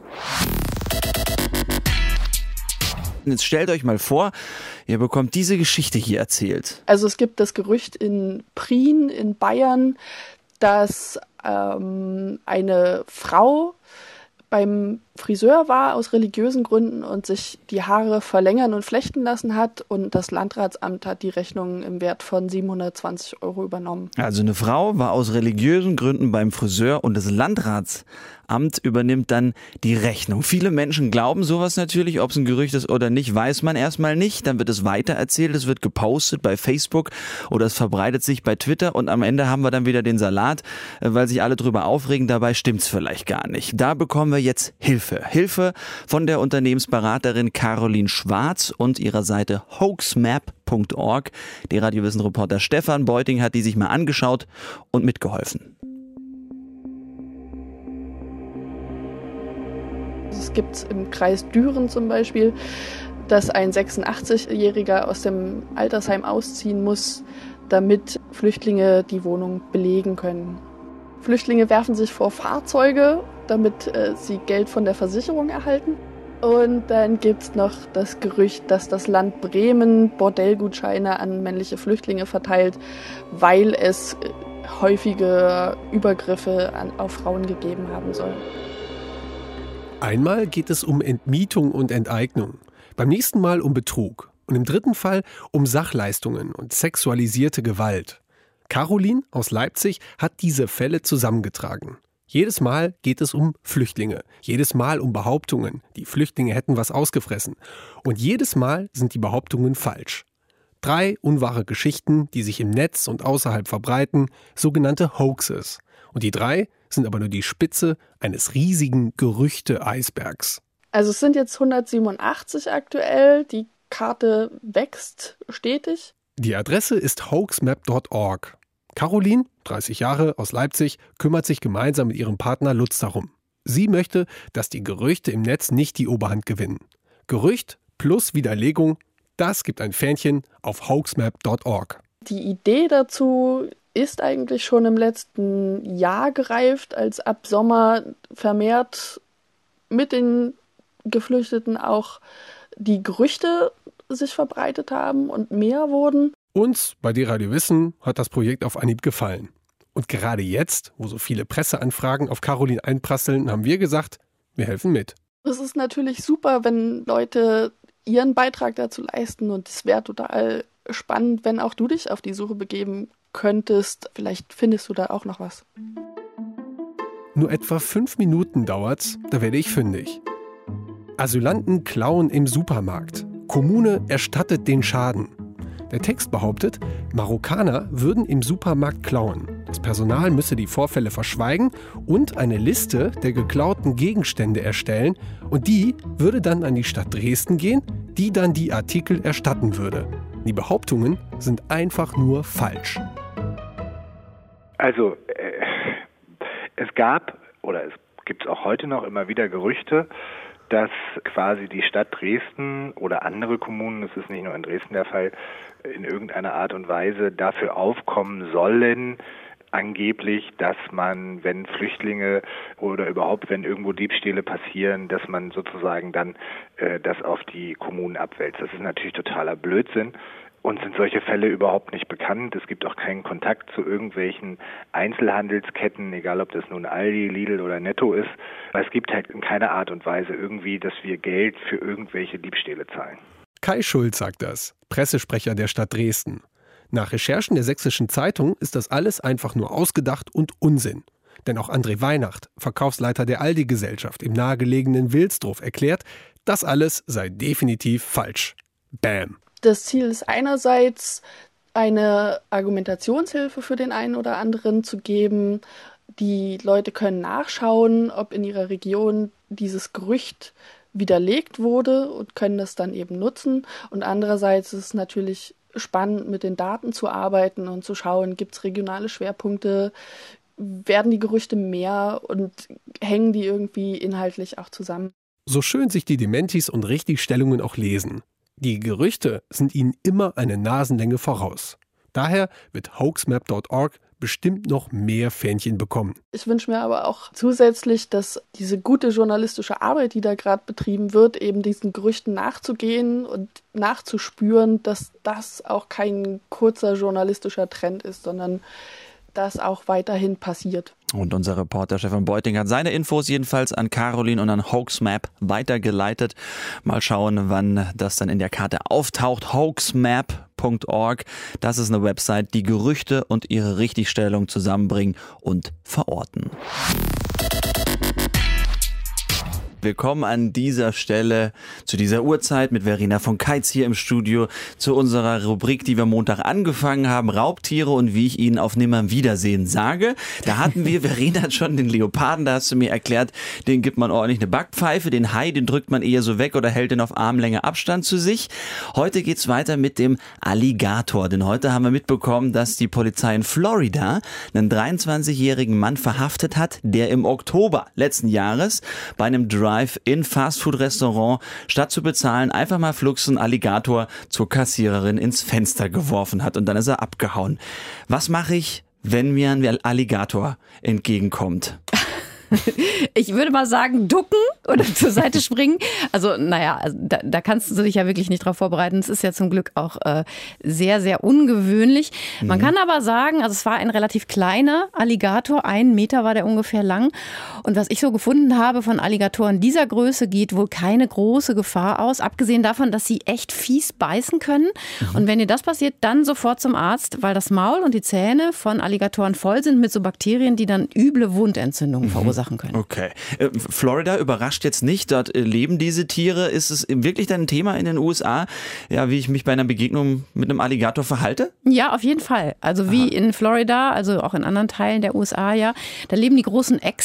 Jetzt stellt euch mal vor, ihr bekommt diese Geschichte hier erzählt. Also es gibt das Gerücht in Prien in Bayern, dass ähm, eine Frau beim Friseur war aus religiösen Gründen und sich die Haare verlängern und flechten lassen hat und das Landratsamt hat die Rechnung im Wert von siebenhundertzwanzig Euro übernommen. Also eine Frau war aus religiösen Gründen beim Friseur und das Landratsamt übernimmt dann die Rechnung. Viele Menschen glauben sowas natürlich, ob es ein Gerücht ist oder nicht, weiß man erstmal nicht. Dann wird es weitererzählt, es wird gepostet bei Facebook oder es verbreitet sich bei Twitter und am Ende haben wir dann wieder den Salat, weil sich alle drüber aufregen. Dabei stimmt's vielleicht gar nicht. Da bekommen wir jetzt Hilfe. Hilfe von der Unternehmensberaterin Caroline Schwarz und ihrer Seite hoaxmap punkt org. Der Radiowissen-Reporter Stefan Beuting hat die sich mal angeschaut und mitgeholfen. Es gibt im Kreis Düren zum Beispiel, dass ein sechsundachtzigjähriger aus dem Altersheim ausziehen muss, damit Flüchtlinge die Wohnung belegen können. Flüchtlinge werfen sich vor Fahrzeuge, damit äh, sie Geld von der Versicherung erhalten. Und dann gibt es noch das Gerücht, dass das Land Bremen Bordellgutscheine an männliche Flüchtlinge verteilt, weil es äh, häufige Übergriffe an, auf Frauen gegeben haben soll. Einmal geht es um Entmietung und Enteignung, beim nächsten Mal um Betrug und im dritten Fall um Sachleistungen und sexualisierte Gewalt. Caroline aus Leipzig hat diese Fälle zusammengetragen. Jedes Mal geht es um Flüchtlinge, jedes Mal um Behauptungen, die Flüchtlinge hätten was ausgefressen. Und jedes Mal sind die Behauptungen falsch. Drei unwahre Geschichten, die sich im Netz und außerhalb verbreiten, sogenannte Hoaxes. Und die drei sind aber nur die Spitze eines riesigen Gerüchte-Eisbergs. Also es sind jetzt hundertsiebenundachtzig aktuell, die Karte wächst stetig. Die Adresse ist hoaxmap punkt org. Caroline, dreißig Jahre, aus Leipzig, kümmert sich gemeinsam mit ihrem Partner Lutz darum. Sie möchte, dass die Gerüchte im Netz nicht die Oberhand gewinnen. Gerücht plus Widerlegung, Das gibt ein Fähnchen auf hoaxmap punkt org. Die Idee dazu ist eigentlich schon im letzten Jahr gereift, als ab Sommer vermehrt mit den Geflüchteten auch die Gerüchte sich verbreitet haben und mehr wurden. Uns bei D-Radio Wissen hat das Projekt auf Anhieb gefallen. Und gerade jetzt, wo so viele Presseanfragen auf Caroline einprasseln, haben wir gesagt, wir helfen mit. Es ist natürlich super, wenn Leute ihren Beitrag dazu leisten, und es wäre total spannend, wenn auch du dich auf die Suche begeben könntest. Vielleicht findest du da auch noch was. Nur etwa fünf Minuten dauert's, da werde ich fündig. Asylanten klauen im Supermarkt. Kommune erstattet den Schaden. Der Text behauptet, Marokkaner würden im Supermarkt klauen. Das Personal müsse die Vorfälle verschweigen und eine Liste der geklauten Gegenstände erstellen. Und die würde dann an die Stadt Dresden gehen, die dann die Artikel erstatten würde. Die Behauptungen sind einfach nur falsch. Also, äh, es gab, oder es gibt auch heute noch immer wieder Gerüchte, dass quasi die Stadt Dresden oder andere Kommunen, das ist nicht nur in Dresden der Fall, in irgendeiner Art und Weise dafür aufkommen sollen, angeblich, dass man, wenn Flüchtlinge oder überhaupt, wenn irgendwo Diebstähle passieren, dass man sozusagen dann äh, das auf die Kommunen abwälzt. Das ist natürlich totaler Blödsinn. Uns sind solche Fälle überhaupt nicht bekannt. Es gibt auch keinen Kontakt zu irgendwelchen Einzelhandelsketten, egal ob das nun Aldi, Lidl oder Netto ist. Aber es gibt halt in keiner Art und Weise irgendwie, dass wir Geld für irgendwelche Diebstähle zahlen. Kai Schulz sagt das, Pressesprecher der Stadt Dresden. Nach Recherchen der Sächsischen Zeitung ist das alles einfach nur ausgedacht und Unsinn. Denn auch André Weihnacht, Verkaufsleiter der Aldi-Gesellschaft im nahegelegenen Wilsdorf, erklärt, das alles sei definitiv falsch. Bam! Das Ziel ist einerseits, eine Argumentationshilfe für den einen oder anderen zu geben. Die Leute können nachschauen, ob in ihrer Region dieses Gerücht widerlegt wurde und können das dann eben nutzen. Und andererseits ist es natürlich spannend, mit den Daten zu arbeiten und zu schauen, gibt es regionale Schwerpunkte, werden die Gerüchte mehr und hängen die irgendwie inhaltlich auch zusammen. So schön sich die Dementis und Richtigstellungen auch lesen. Die Gerüchte sind ihnen immer eine Nasenlänge voraus. Daher wird hoaxmap punkt org bestimmt noch mehr Fähnchen bekommen. Ich wünsche mir aber auch zusätzlich, dass diese gute journalistische Arbeit, die da gerade betrieben wird, eben diesen Gerüchten nachzugehen und nachzuspüren, dass das auch kein kurzer journalistischer Trend ist, sondern das auch weiterhin passiert. Und unser Reporter Stefan Beuting hat seine Infos jedenfalls an Caroline und an Hoaxmap weitergeleitet. Mal schauen, wann das dann in der Karte auftaucht. hoaxmap punkt org. Das ist eine Website, die Gerüchte und ihre Richtigstellung zusammenbringen und verorten. Willkommen an dieser Stelle zu dieser Uhrzeit mit Verena von Keitz hier im Studio zu unserer Rubrik, die wir Montag angefangen haben, Raubtiere und wie ich ihnen auf Nimmerwiedersehen sage. Da hatten wir, Verena hat schon den Leoparden, da hast du mir erklärt, den gibt man ordentlich eine Backpfeife, den Hai, den drückt man eher so weg oder hält den auf Armlänge Abstand zu sich. Heute geht's weiter mit dem Alligator, denn heute haben wir mitbekommen, dass die Polizei in Florida einen dreiundzwanzigjährigen Mann verhaftet hat, der im Oktober letzten Jahres bei einem Drive-in-Fastfood-Restaurant statt zu bezahlen einfach mal flugs einen Alligator zur Kassiererin ins Fenster geworfen hat und dann ist er abgehauen. Was mache ich, wenn mir ein Alligator entgegenkommt? Ich würde mal sagen, ducken oder zur Seite springen. Also naja, da, da kannst du dich ja wirklich nicht drauf vorbereiten. Es ist ja zum Glück auch äh, sehr, sehr ungewöhnlich. Man mhm. kann aber sagen, also es war ein relativ kleiner Alligator, ein Meter war der ungefähr lang. Und was ich so gefunden habe von Alligatoren dieser Größe geht wohl keine große Gefahr aus, abgesehen davon, dass sie echt fies beißen können. Mhm. Und wenn dir das passiert, dann sofort zum Arzt, weil das Maul und die Zähne von Alligatoren voll sind mit so Bakterien, die dann üble Wundentzündungen mhm. verursachen. Können. Okay. Florida überrascht jetzt nicht, dort leben diese Tiere. Ist es wirklich dann ein Thema in den U S A, ja, wie ich mich bei einer Begegnung mit einem Alligator verhalte? Ja, auf jeden Fall. Also wie Aha. in Florida, also auch in anderen Teilen der U S A, ja, da leben die großen Echsen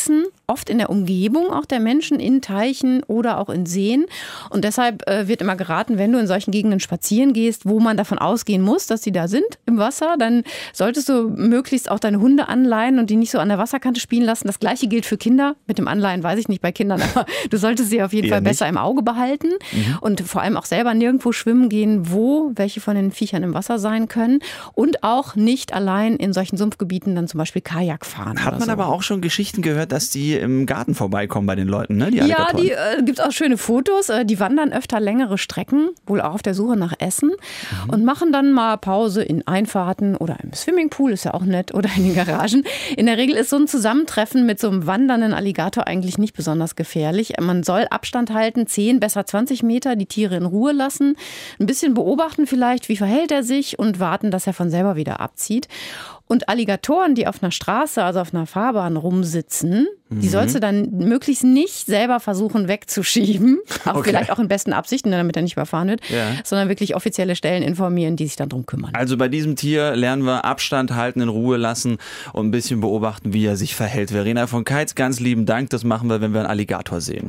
oft in der Umgebung auch der Menschen, in Teichen oder auch in Seen. Und deshalb äh, wird immer geraten, wenn du in solchen Gegenden spazieren gehst, wo man davon ausgehen muss, dass die da sind im Wasser, dann solltest du möglichst auch deine Hunde anleihen und die nicht so an der Wasserkante spielen lassen. Das Gleiche gilt für Kinder. Mit dem Anleihen weiß ich nicht bei Kindern, aber du solltest sie auf jeden Eher Fall besser nicht. im Auge behalten mhm. und vor allem auch selber nirgendwo schwimmen gehen, wo welche von den Viechern im Wasser sein können und auch nicht allein in solchen Sumpfgebieten dann zum Beispiel Kajak fahren. Hat man so. aber auch schon Geschichten gehört, dass die im Garten vorbeikommen bei den Leuten, ne? Die ja, die äh, gibt es auch schöne Fotos. Äh, die wandern öfter längere Strecken, wohl auch auf der Suche nach Essen mhm. und machen dann mal Pause in Einfahrten oder im Swimmingpool, ist ja auch nett, oder in den Garagen. In der Regel ist so ein Zusammentreffen mit so einem wandernden Alligator eigentlich nicht besonders gefährlich. Man soll Abstand halten, zehn, besser zwanzig Meter, die Tiere in Ruhe lassen, ein bisschen beobachten vielleicht, wie verhält er sich und warten, dass er von selber wieder abzieht. Und Alligatoren, die auf einer Straße, also auf einer Fahrbahn rumsitzen, mhm. die sollst du dann möglichst nicht selber versuchen wegzuschieben, auch okay. vielleicht auch in besten Absichten, damit er nicht überfahren wird, ja. sondern wirklich offizielle Stellen informieren, die sich dann drum kümmern. Also bei diesem Tier lernen wir Abstand halten, in Ruhe lassen und ein bisschen beobachten, wie er sich verhält. Verena von Keitz, ganz lieben Dank, das machen wir, wenn wir einen Alligator sehen.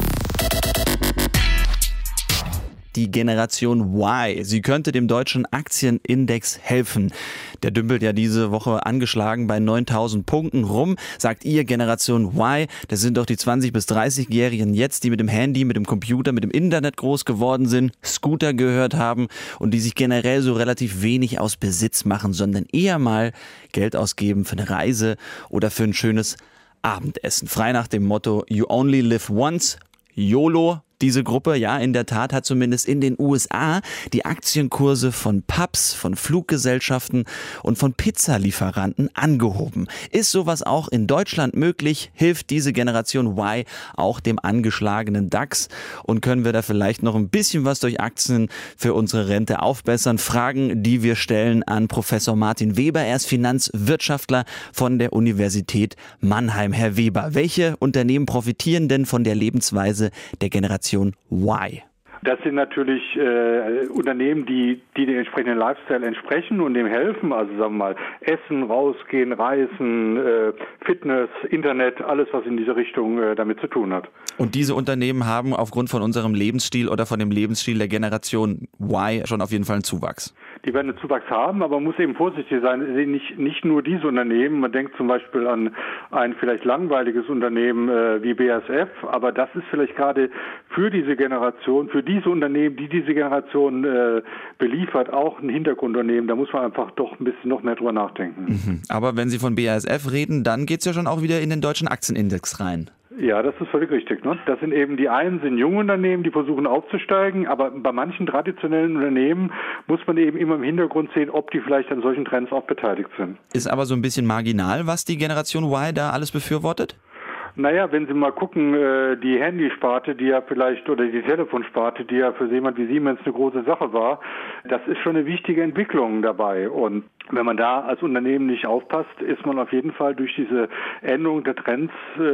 Die Generation Y. Sie könnte dem deutschen Aktienindex helfen. Der dümpelt ja diese Woche angeschlagen bei neuntausend Punkten rum. Sagt ihr Generation Y, das sind doch die zwanzig- bis dreißigjährigen jetzt, die mit dem Handy, mit dem Computer, mit dem Internet groß geworden sind, Scooter gehört haben und die sich generell so relativ wenig aus Besitz machen, sondern eher mal Geld ausgeben für eine Reise oder für ein schönes Abendessen. Frei nach dem Motto You only live once, YOLO. Diese Gruppe, ja, in der Tat hat zumindest in den U S A die Aktienkurse von Pubs, von Fluggesellschaften und von Pizzalieferanten angehoben. Ist sowas auch in Deutschland möglich? Hilft diese Generation Y auch dem angeschlagenen DAX? Und können wir da vielleicht noch ein bisschen was durch Aktien für unsere Rente aufbessern? Fragen, die wir stellen an Professor Martin Weber. Er ist Finanzwirtschaftler von der Universität Mannheim. Herr Weber, welche Unternehmen profitieren denn von der Lebensweise der Generation Y? Das sind natürlich äh, Unternehmen, die, die dem entsprechenden Lifestyle entsprechen und dem helfen. Also sagen wir mal, Essen, rausgehen, reisen, äh, Fitness, Internet, alles, was in diese Richtung äh, damit zu tun hat. Und diese Unternehmen haben aufgrund von unserem Lebensstil oder von dem Lebensstil der Generation Y schon auf jeden Fall einen Zuwachs. Die werden einen Zuwachs haben, aber man muss eben vorsichtig sein. Nicht, nicht nur diese Unternehmen. Man denkt zum Beispiel an ein vielleicht langweiliges Unternehmen äh, wie B A S F, aber das ist vielleicht gerade für diese Generation, für diese Unternehmen, die diese Generation äh, beliefert, auch ein Hintergrundunternehmen. Da muss man einfach doch ein bisschen noch mehr drüber nachdenken. Mhm. Aber wenn Sie von B A S F reden, dann geht es ja schon auch wieder in den deutschen Aktienindex rein. Ja, das ist völlig richtig. Ne? Das sind eben die einen sind junge Unternehmen, die versuchen aufzusteigen, aber bei manchen traditionellen Unternehmen muss man eben immer im Hintergrund sehen, ob die vielleicht an solchen Trends auch beteiligt sind. Ist aber so ein bisschen marginal, was die Generation Y da alles befürwortet? Naja, wenn Sie mal gucken, die Handysparte, die ja vielleicht, oder die Telefonsparte, die ja für jemand wie Siemens eine große Sache war, das ist schon eine wichtige Entwicklung dabei. Und wenn man da als Unternehmen nicht aufpasst, ist man auf jeden Fall durch diese Änderung der Trends,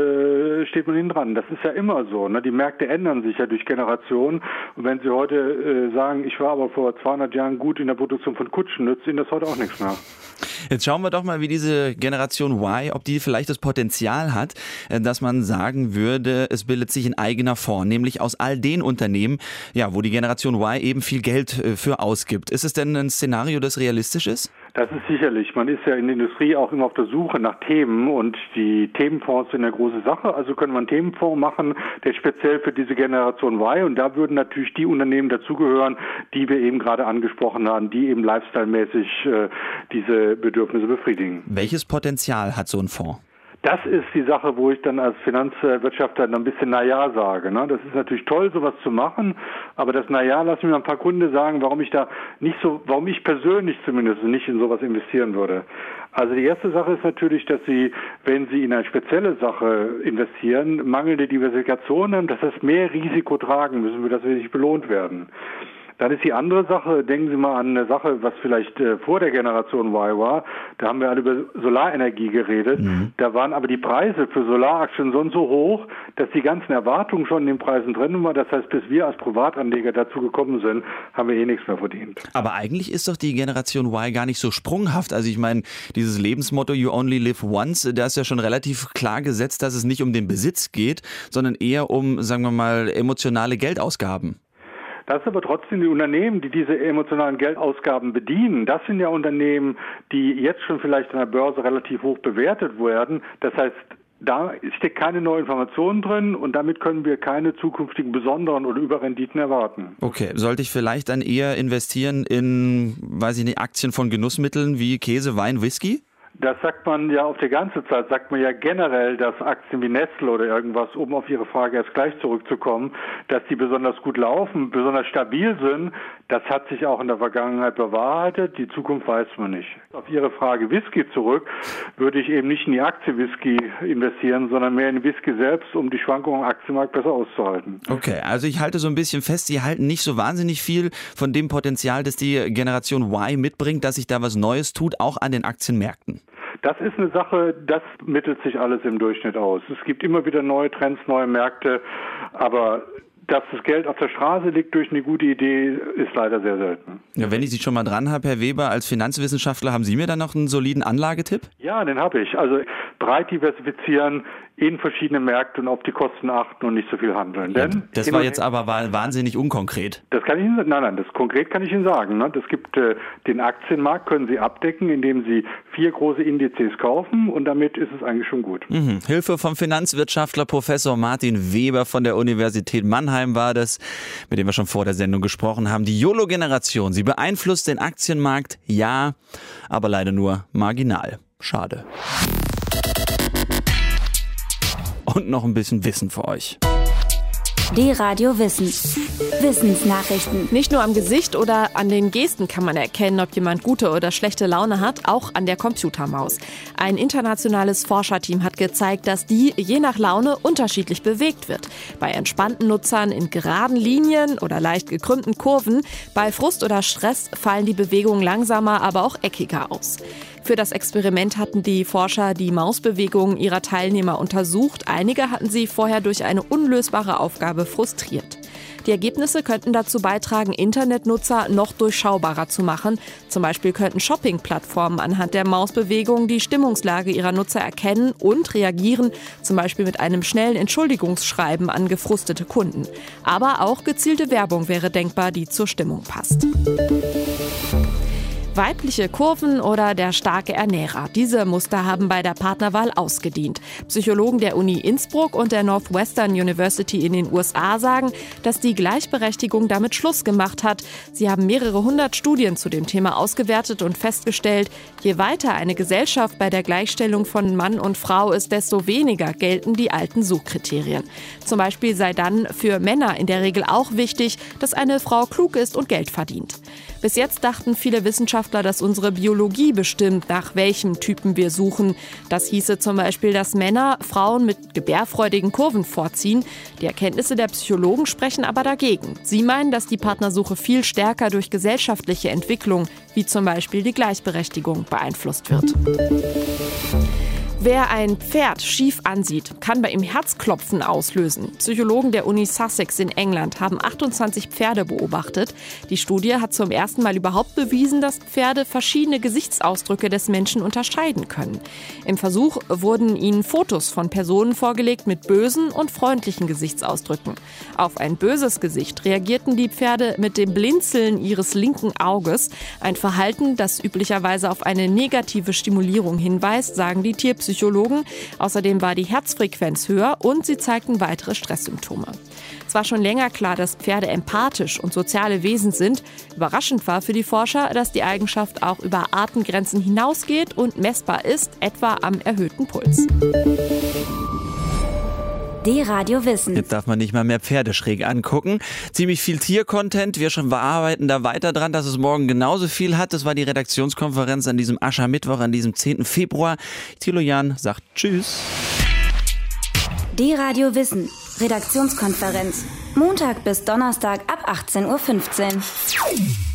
äh, steht man hinten dran. Das ist ja immer so. Ne? Die Märkte ändern sich ja durch Generationen. Und wenn Sie heute äh, sagen, ich war aber vor zweihundert Jahren gut in der Produktion von Kutschen, nützt Ihnen das heute auch nichts mehr. Jetzt schauen wir doch mal, wie diese Generation Y, ob die vielleicht das Potenzial hat, dass man sagen würde, es bildet sich ein eigener Fonds, nämlich aus all den Unternehmen, ja, wo die Generation Y eben viel Geld für ausgibt. Ist es denn ein Szenario, das realistisch ist? Das ist sicherlich. Man ist ja in der Industrie auch immer auf der Suche nach Themen und die Themenfonds sind eine große Sache. Also können wir einen Themenfonds machen, der speziell für diese Generation Y, und da würden natürlich die Unternehmen dazugehören, die wir eben gerade angesprochen haben, die eben lifestyle-mäßig äh, diese Bedürfnisse befriedigen. Welches Potenzial hat so ein Fonds? Das ist die Sache, wo ich dann als Finanzwirtschaftler ein bisschen Naja sage. Ne? Das ist natürlich toll, sowas zu machen, aber das Naja, lassen mir ein paar Gründe sagen, warum ich da nicht so, warum ich persönlich zumindest nicht in sowas investieren würde. Also die erste Sache ist natürlich, dass Sie, wenn Sie in eine spezielle Sache investieren, mangelnde Diversifikation haben, das heißt mehr Risiko tragen müssen, für das wir nicht belohnt werden. Dann ist die andere Sache, denken Sie mal an eine Sache, was vielleicht äh, vor der Generation Y war. Da haben wir alle über Solarenergie geredet. Mhm. Da waren aber die Preise für Solaraktien so und so hoch, dass die ganzen Erwartungen schon in den Preisen drin waren. Das heißt, bis wir als Privatanleger dazu gekommen sind, haben wir eh nichts mehr verdient. Aber eigentlich ist doch die Generation Y gar nicht so sprunghaft. Also ich meine, dieses Lebensmotto You only live once, da ist ja schon relativ klar gesetzt, dass es nicht um den Besitz geht, sondern eher um, sagen wir mal, emotionale Geldausgaben. Das sind aber trotzdem die Unternehmen, die diese emotionalen Geldausgaben bedienen. Das sind ja Unternehmen, die jetzt schon vielleicht an der Börse relativ hoch bewertet werden. Das heißt, da steckt keine neue Information drin und damit können wir keine zukünftigen besonderen oder Überrenditen erwarten. Okay, sollte ich vielleicht dann eher investieren in, weiß ich nicht, Aktien von Genussmitteln wie Käse, Wein, Whisky? Das sagt man ja auf die ganze Zeit, sagt man ja generell, dass Aktien wie Nestle oder irgendwas, um auf Ihre Frage erst gleich zurückzukommen, dass die besonders gut laufen, besonders stabil sind. Das hat sich auch in der Vergangenheit bewahrheitet. Die Zukunft weiß man nicht. Auf Ihre Frage Whisky zurück, würde ich eben nicht in die Aktie Whisky investieren, sondern mehr in den Whisky selbst, um die Schwankungen am Aktienmarkt besser auszuhalten. Okay, also ich halte so ein bisschen fest, Sie halten nicht so wahnsinnig viel von dem Potenzial, das die Generation Y mitbringt, dass sich da was Neues tut, auch an den Aktienmärkten. Das ist eine Sache, das mittelt sich alles im Durchschnitt aus. Es gibt immer wieder neue Trends, neue Märkte, aber dass das Geld auf der Straße liegt durch eine gute Idee, ist leider sehr selten. Ja, wenn ich Sie schon mal dran habe, Herr Weber, als Finanzwissenschaftler, haben Sie mir dann noch einen soliden Anlagetipp? Ja, den habe ich. Also breit diversifizieren, in verschiedene Märkte und auf die Kosten achten und nicht so viel handeln. Ja, Denn das war jetzt aber wahnsinnig unkonkret. Das kann ich Ihnen, nein, nein, das konkret kann ich Ihnen sagen. Ne? Das gibt äh, den Aktienmarkt, können Sie abdecken, indem Sie vier große Indizes kaufen und damit ist es eigentlich schon gut. Mhm. Hilfe vom Finanzwirtschaftler Professor Martin Weber von der Universität Mannheim war das, mit dem wir schon vor der Sendung gesprochen haben. Die YOLO-Generation, sie beeinflusst den Aktienmarkt, ja, aber leider nur marginal. Schade. Und noch ein bisschen Wissen für euch. D-Radio Wissen. Wissensnachrichten. Nicht nur am Gesicht oder an den Gesten kann man erkennen, ob jemand gute oder schlechte Laune hat, auch an der Computermaus. Ein internationales Forscherteam hat gezeigt, dass die je nach Laune unterschiedlich bewegt wird. Bei entspannten Nutzern in geraden Linien oder leicht gekrümmten Kurven. Bei Frust oder Stress fallen die Bewegungen langsamer, aber auch eckiger aus. Für das Experiment hatten die Forscher die Mausbewegungen ihrer Teilnehmer untersucht. Einige hatten sie vorher durch eine unlösbare Aufgabe frustriert. Die Ergebnisse könnten dazu beitragen, Internetnutzer noch durchschaubarer zu machen. Zum Beispiel könnten Shopping-Plattformen anhand der Mausbewegungen die Stimmungslage ihrer Nutzer erkennen und reagieren, zum Beispiel mit einem schnellen Entschuldigungsschreiben an gefrustete Kunden. Aber auch gezielte Werbung wäre denkbar, die zur Stimmung passt. Weibliche Kurven oder der starke Ernährer. Diese Muster haben bei der Partnerwahl ausgedient. Psychologen der Uni Innsbruck und der Northwestern University in den U S A sagen, dass die Gleichberechtigung damit Schluss gemacht hat. Sie haben mehrere hundert Studien zu dem Thema ausgewertet und festgestellt, je weiter eine Gesellschaft bei der Gleichstellung von Mann und Frau ist, desto weniger gelten die alten Suchkriterien. Zum Beispiel sei dann für Männer in der Regel auch wichtig, dass eine Frau klug ist und Geld verdient. Bis jetzt dachten viele Wissenschaftler, dass unsere Biologie bestimmt, nach welchem Typen wir suchen. Das hieße zum Beispiel, dass Männer Frauen mit gebärfreudigen Kurven vorziehen. Die Erkenntnisse der Psychologen sprechen aber dagegen. Sie meinen, dass die Partnersuche viel stärker durch gesellschaftliche Entwicklung, wie zum Beispiel die Gleichberechtigung, beeinflusst wird. Wer ein Pferd schief ansieht, kann bei ihm Herzklopfen auslösen. Psychologen der Uni Sussex in England haben achtundzwanzig Pferde beobachtet. Die Studie hat zum ersten Mal überhaupt bewiesen, dass Pferde verschiedene Gesichtsausdrücke des Menschen unterscheiden können. Im Versuch wurden ihnen Fotos von Personen vorgelegt mit bösen und freundlichen Gesichtsausdrücken. Auf ein böses Gesicht reagierten die Pferde mit dem Blinzeln ihres linken Auges. Ein Verhalten, das üblicherweise auf eine negative Stimulierung hinweist, sagen die Tierpsychologen. Psychologen. Außerdem war die Herzfrequenz höher und sie zeigten weitere Stresssymptome. Es war schon länger klar, dass Pferde empathisch und soziale Wesen sind. Überraschend war für die Forscher, dass die Eigenschaft auch über Artengrenzen hinausgeht und messbar ist, etwa am erhöhten Puls. D-Radio Wissen. Jetzt darf man nicht mal mehr Pferde schräg angucken. Ziemlich viel Tiercontent. Wir schon arbeiten da weiter dran, dass es morgen genauso viel hat. Das war die Redaktionskonferenz an diesem Aschermittwoch, an diesem zehnten Februar. Thilo Jahn sagt Tschüss. D-Radio Wissen. Redaktionskonferenz. Montag bis Donnerstag ab achtzehn Uhr fünfzehn.